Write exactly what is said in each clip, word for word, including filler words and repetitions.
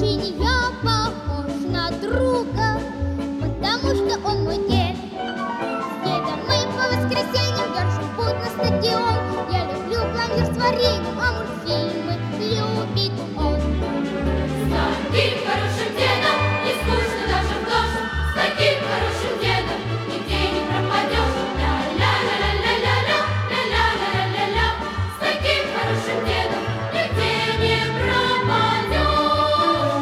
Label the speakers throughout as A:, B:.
A: осени я похож на друга, потому что он мой дед. С дедом мы по воскресеньям держим путь на стадион. Я люблю пломбир с вареньем, а мультфильмы любит он.
B: С таким хорошим дедом не скучно даже в дождь. С таким хорошим дедом нигде не пропадешь. Ля-ля-ля-ля-ля-ля, ля-ля-ля-ля-ля. С таким хорошим дедом нигде не пропадешь.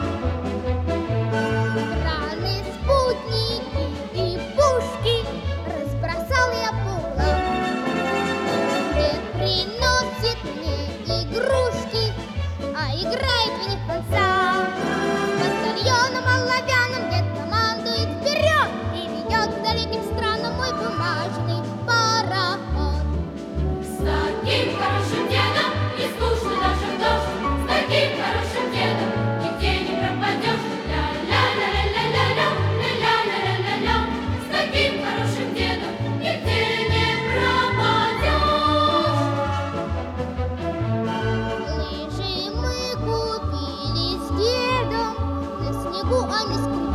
A: Экраны, спутники и пушки разбросал я по углам. Дед приносит мне игрушки, а играет в них конца. Батальоном оловянным дед командует вперед и ведет к далеким странам мой бумажный пароход.
B: С таким хорошим дедом не скучно даже в дождь. С таким хорошим дедом нигде не пропадешь. Ля-ля-ля-ля-ля-ля, ля-ля-ля-ля-ля. С таким хорошим дедом нигде не пропадешь.
A: Лыжи мы купили с дедом, на снегу они скрипят.